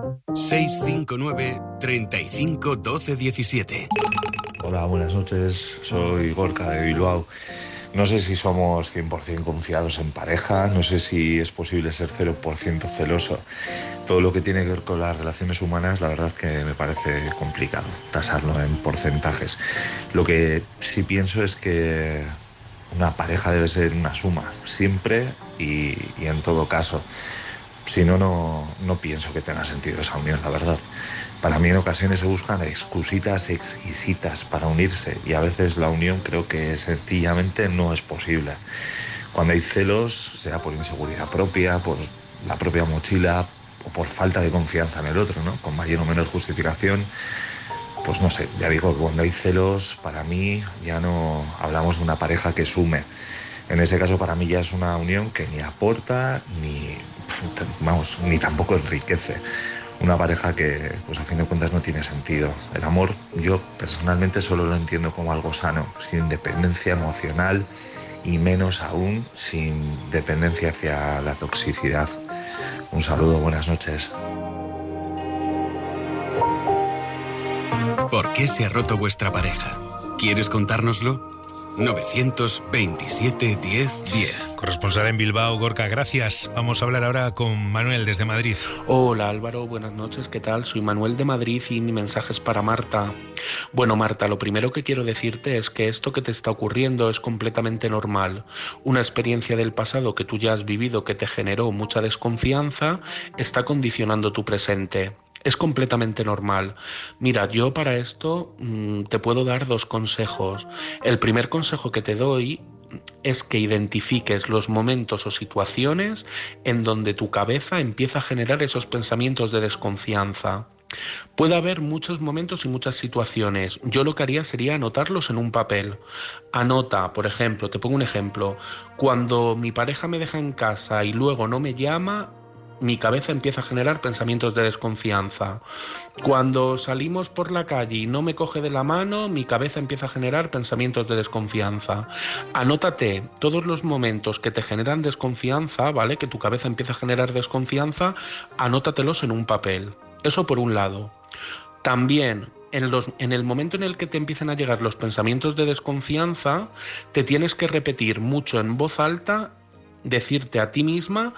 659 35 12 17. Hola, buenas noches, soy Gorka de Bilbao. No sé si somos 100% confiados en pareja, no sé si es posible ser 0% celoso. Todo lo que tiene que ver con las relaciones humanas, la verdad es que me parece complicado tasarlo en porcentajes. Lo que sí pienso es que una pareja debe ser una suma, siempre y en todo caso. Si no, no pienso que tenga sentido esa unión, la verdad. Para mí en ocasiones se buscan excusitas exquisitas para unirse y a veces la unión creo que sencillamente no es posible. Cuando hay celos, sea por inseguridad propia, por la propia mochila o por falta de confianza en el otro, ¿no? Con mayor o menor justificación, pues no sé, ya digo que cuando hay celos, para mí ya no hablamos de una pareja que sume. En ese caso para mí ya es una unión que ni aporta ni tampoco enriquece. Una pareja que, pues a fin de cuentas, no tiene sentido. El amor, yo personalmente solo lo entiendo como algo sano, sin dependencia emocional y menos aún sin dependencia hacia la toxicidad. Un saludo, buenas noches. ¿Por qué se ha roto vuestra pareja? ¿Quieres contárnoslo? 927 10 10. Corresponsal en Bilbao, Gorka, gracias. Vamos a hablar ahora con Manuel desde Madrid. Hola Álvaro, buenas noches, ¿qué tal? Soy Manuel de Madrid y mi mensaje es para Marta. Bueno Marta, lo primero que quiero decirte es que esto que te está ocurriendo es completamente normal. Una experiencia del pasado que tú ya has vivido que te generó mucha desconfianza está condicionando tu presente. Es completamente normal. Mira, yo para esto te puedo dar 2 consejos. El primer consejo que te doy es que identifiques los momentos o situaciones en donde tu cabeza empieza a generar esos pensamientos de desconfianza. Puede haber muchos momentos y muchas situaciones. Yo lo que haría sería anotarlos en un papel. Anota, por ejemplo, te pongo un ejemplo. Cuando mi pareja me deja en casa y luego no me llama, mi cabeza empieza a generar pensamientos de desconfianza. Cuando salimos por la calle y no me coge de la mano, mi cabeza empieza a generar pensamientos de desconfianza. Anótate todos los momentos que te generan desconfianza, ¿vale? Que tu cabeza empieza a generar desconfianza, anótatelos en un papel. Eso por un lado. También, en el momento en el que te empiezan a llegar los pensamientos de desconfianza, te tienes que repetir mucho en voz alta, decirte a ti misma: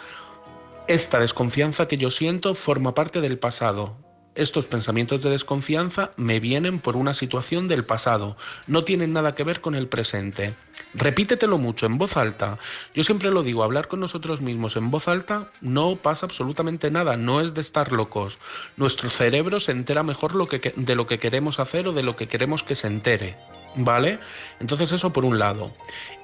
esta desconfianza que yo siento forma parte del pasado. Estos pensamientos de desconfianza me vienen por una situación del pasado. No tienen nada que ver con el presente. Repítetelo mucho en voz alta. Yo siempre lo digo, hablar con nosotros mismos en voz alta no pasa absolutamente nada. No es de estar locos. Nuestro cerebro se entera mejor de lo que queremos hacer o de lo que queremos que se entere. ¿Vale? Entonces eso por un lado.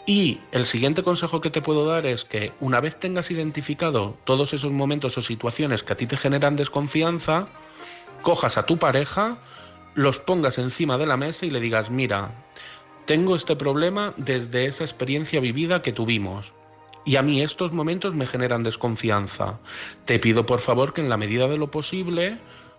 Y el siguiente consejo que te puedo dar es que una vez tengas identificado todos esos momentos o situaciones que a ti te generan desconfianza, cojas a tu pareja, los pongas encima de la mesa y le digas: mira, tengo este problema desde esa experiencia vivida que tuvimos y a mí estos momentos me generan desconfianza. Te pido por favor que en la medida de lo posible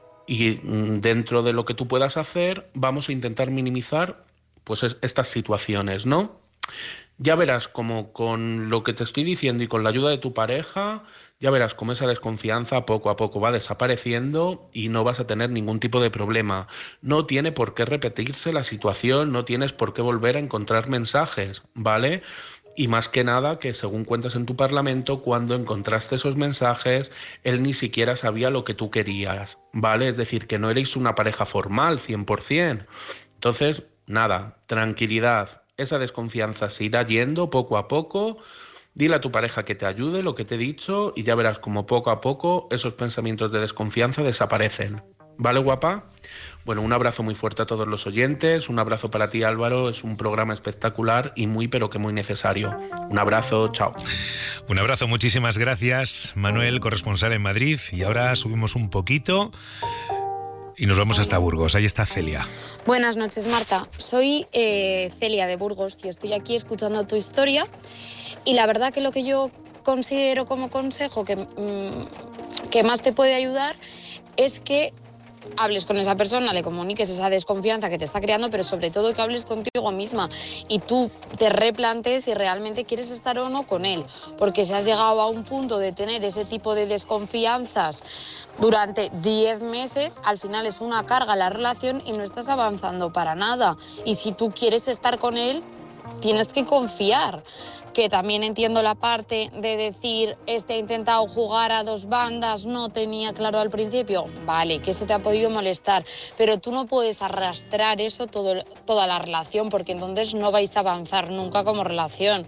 y dentro de lo que tú puedas hacer, vamos a intentar minimizar pues estas situaciones, ¿no? Ya verás como con lo que te estoy diciendo y con la ayuda de tu pareja, ya verás cómo esa desconfianza poco a poco va desapareciendo y no vas a tener ningún tipo de problema. No tiene por qué repetirse la situación, no tienes por qué volver a encontrar mensajes, ¿vale? Y más que nada que, según cuentas en tu parlamento, cuando encontraste esos mensajes, él ni siquiera sabía lo que tú querías, ¿vale? Es decir, que no erais una pareja formal, 100%. Entonces, nada, tranquilidad. Esa desconfianza se irá yendo poco a poco. Dile a tu pareja que te ayude, lo que te he dicho, y ya verás como poco a poco esos pensamientos de desconfianza desaparecen. ¿Vale, guapa? Bueno, un abrazo muy fuerte a todos los oyentes. Un abrazo para ti, Álvaro. Es un programa espectacular y muy, pero que muy necesario. Un abrazo, chao. Un abrazo, muchísimas gracias, Manuel, corresponsal en Madrid. Y ahora subimos un poquito y nos vamos hasta Burgos. Ahí está Celia. Buenas noches, Marta. Soy Celia de Burgos y estoy aquí escuchando tu historia. Y la verdad que lo que yo considero como consejo que más te puede ayudar es que hables con esa persona, le comuniques esa desconfianza que te está creando, pero sobre todo que hables contigo misma y tú te replantes si realmente quieres estar o no con él. Porque si has llegado a un punto de tener ese tipo de desconfianzas durante 10 meses, al final es una carga la relación y no estás avanzando para nada. Y si tú quieres estar con él, tienes que confiar. Que también entiendo la parte de decir, ha intentado jugar a 2 bandas, no tenía claro al principio. Vale, que eso te ha podido molestar, pero tú no puedes arrastrar eso toda la relación, porque entonces no vais a avanzar nunca como relación.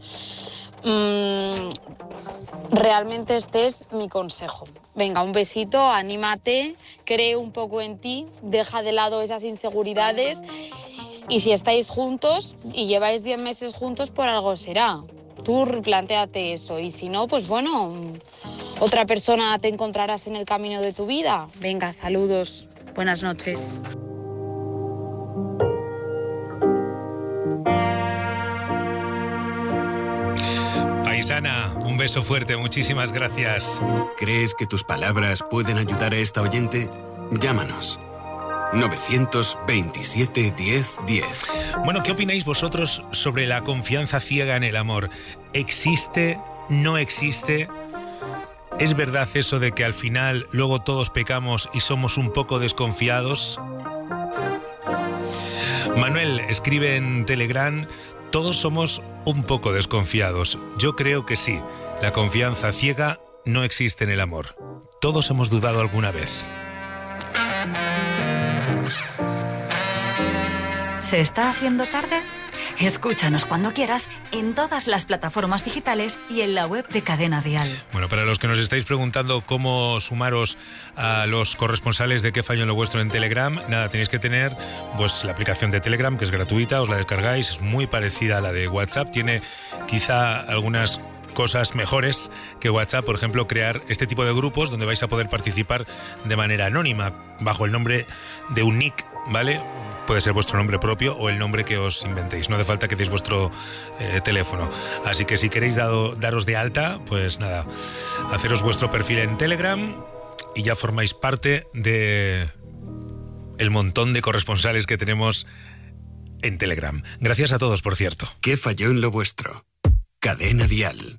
Realmente este es mi consejo. Venga, un besito, anímate, cree un poco en ti, deja de lado esas inseguridades y si estáis juntos y lleváis 10 meses juntos, por algo será. Tú replantéate eso y si no, pues bueno, otra persona te encontrarás en el camino de tu vida. Venga, saludos, buenas noches. Paisana, un beso fuerte, muchísimas gracias. ¿Crees que tus palabras pueden ayudar a esta oyente? Llámanos. 927 10 10. Bueno, ¿qué opináis vosotros sobre la confianza ciega en el amor? ¿Existe? ¿No existe? ¿Es verdad eso de que al final luego todos pecamos y somos un poco desconfiados? Manuel escribe en Telegram: Todos somos un poco desconfiados. Yo creo que sí. La confianza ciega no existe en el amor. Todos hemos dudado alguna vez. ¿Se está haciendo tarde? Escúchanos cuando quieras en todas las plataformas digitales y en la web de Cadena Dial. Bueno, para los que nos estáis preguntando cómo sumaros a los corresponsales de Qué Fallo en lo Vuestro en Telegram, nada, tenéis que tener pues la aplicación de Telegram, que es gratuita, os la descargáis, es muy parecida a la de WhatsApp, tiene quizá algunas cosas mejores que WhatsApp, por ejemplo, crear este tipo de grupos donde vais a poder participar de manera anónima, bajo el nombre de un nick, ¿vale? Puede ser vuestro nombre propio o el nombre que os inventéis. No hace falta que deis vuestro teléfono. Así que si queréis daros de alta, pues nada, haceros vuestro perfil en Telegram y ya formáis parte de el montón de corresponsales que tenemos en Telegram. Gracias a todos, por cierto. ¿Qué falló en lo vuestro? Cadena Dial.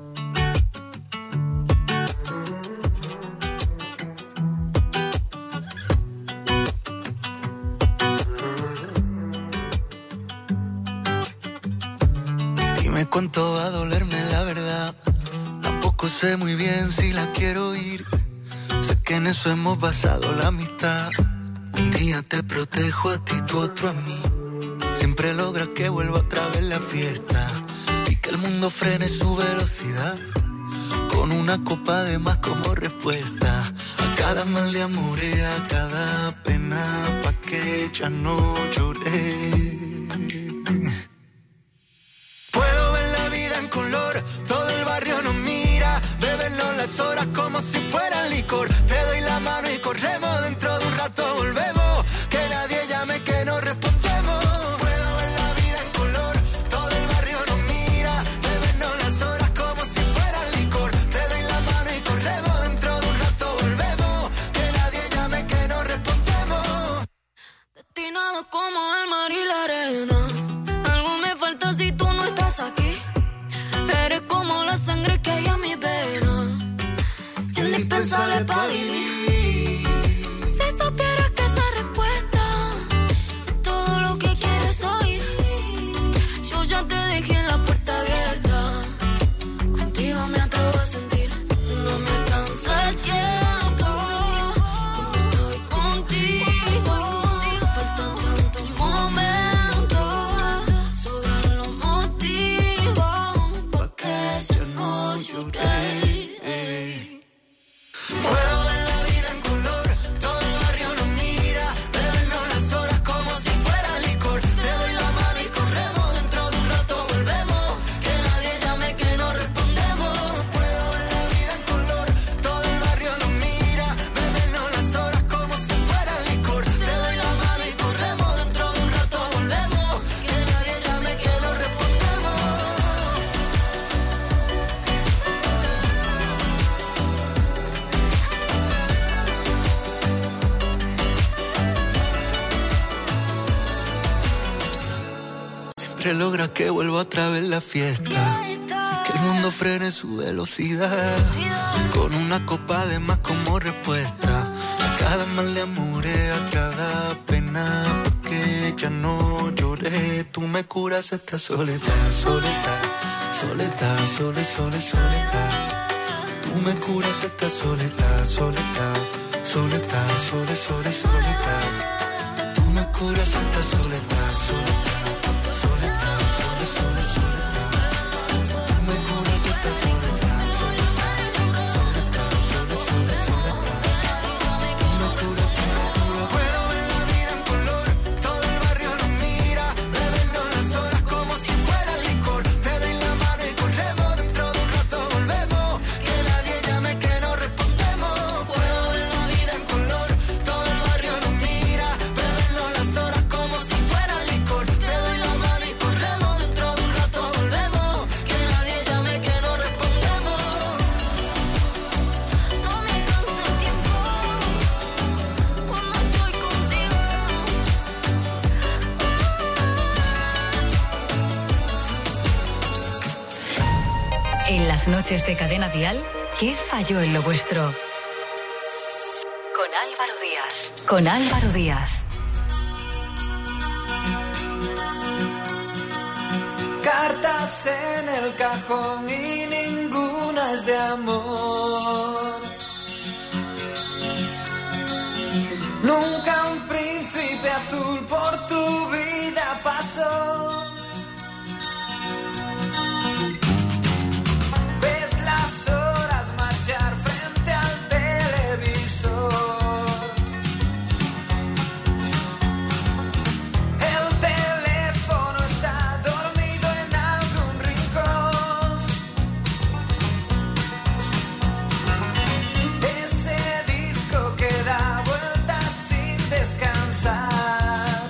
Dime cuánto va a dolerme la verdad. Tampoco sé muy bien si la quiero oír. Sé que en eso hemos basado la amistad. Un día te protejo a ti, tú otro a mí. Siempre logras que vuelva otra vez la fiesta y que el mundo frene su velocidad. Con una copa de más como respuesta a cada mal de amor y a cada pena, pa' que ya no lloré. Puedo ver la vida en color, todo el barrio nos mira, bebernos las horas como si fuera licor. Te doy la mano y corremos, dentro de un rato volvemos, que nadie llame que no respondemos. Puedo ver la vida en color, todo el barrio nos mira, bebernos las horas como si fuera licor. Te doy la mano y corremos, dentro de un rato volvemos, que nadie llame que no respondemos. Destinado como el mar y la arena, algo me falta si tú no estás aquí. Eres como la sangre que hay en mi vena, indispensable para vivir. Si supieras que esa respuesta es todo lo que quieres oír, yo ya te dejé en la puerta abierta. Contigo me atrevo a sentir, no me alcanza el tiempo. Cuando estoy contigo, faltan tantos momentos, sobran los motivos pa' que yo no lloré. Puedo ver la vida en color, todo el barrio nos mira, bebernos las horas como si fuera licor. Te doy la mano y corremos, dentro de un rato volvemos, que nadie llame que no respondemos. Puedo ver la vida en color, todo el barrio nos mira, bebernos las horas como si fuera licor. Te doy la mano y corremos, dentro de un rato volvemos, que nadie llame que no respondemos. Siempre logra que vuelva otra vez la fiesta y que el mundo frene su velocidad. Con una copa de más como respuesta a cada mal de amor, a cada pena, porque ya no lloré. Tú me curas esta soledad, soledad, soledad, soledad. Tú me curas esta soledad, soledad, soledad, soledad. Tú me curas esta soledad, soledad. En las noches de Cadena Dial, ¿qué falló en lo vuestro? Con Álvaro Díaz. Con Álvaro Díaz. cartas en el cajón y ninguna es de amor. Nunca un príncipe azul por tu vida pasó. Ves las horas marchar frente al televisor. El teléfono está dormido en algún rincón. Ese disco que da vueltas sin descansar.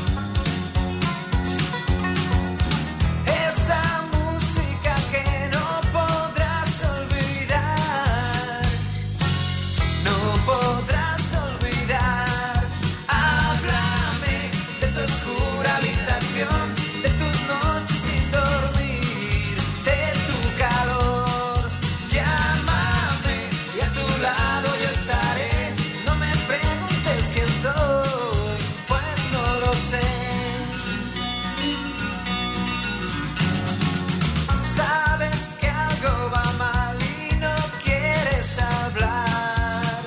Esa música que no podrás olvidar. No podrás olvidar. Háblame de tu oscura habitación, de tus noches sin dormir, de tu calor. Llámame y a tu lado yo estaré. No me preguntes quién soy, pues no lo sé. Sabes que algo va mal y no quieres hablar.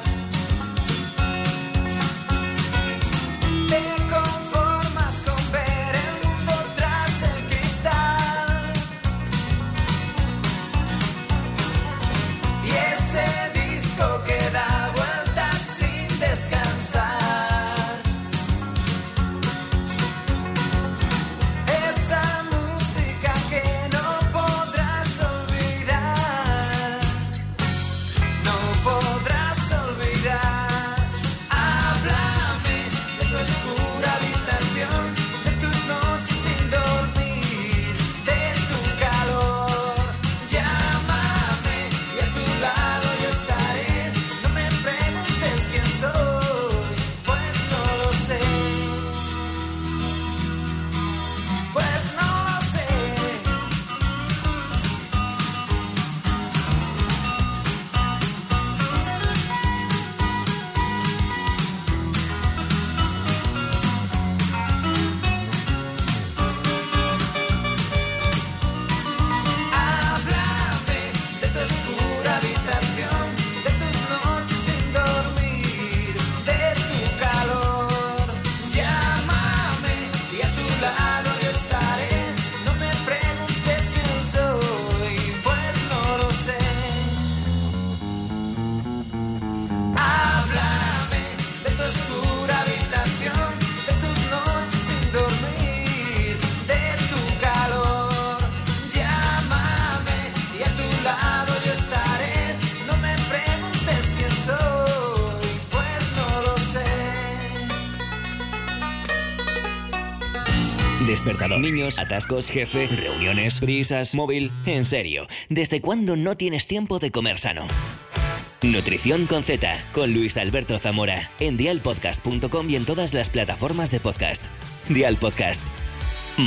Te conformas con ver el mundo tras el cristal. Y ese disco que da vueltas sin descansar. Esa música que no podrás olvidar. No podrás olvidar. Háblame de tu oscura habitación, de tus noches sin dormir, de tu calor. Llámame y a tu lado yo estaré. No me preguntes quién soy, pues no lo sé. Pues no lo sé. Háblame de tu oscura habitación, de tus noches sin dormir, de tu calor. Llámame y a tu lado yo estaré. No me preguntes quién soy, pues no lo sé. Háblame de tu oscura habitación, de tus noches sin dormir, de tu calor. Llámame y a tu lado yo estaré. No me preguntes quién soy, pues no lo sé. Despertador. Niños, atascos, jefe, reuniones, prisas, móvil. En serio, ¿desde cuándo no tienes tiempo de comer sano? Nutrición con Z, con Luis Alberto Zamora, en dialpodcast.com y en todas las plataformas de podcast. Dial Podcast,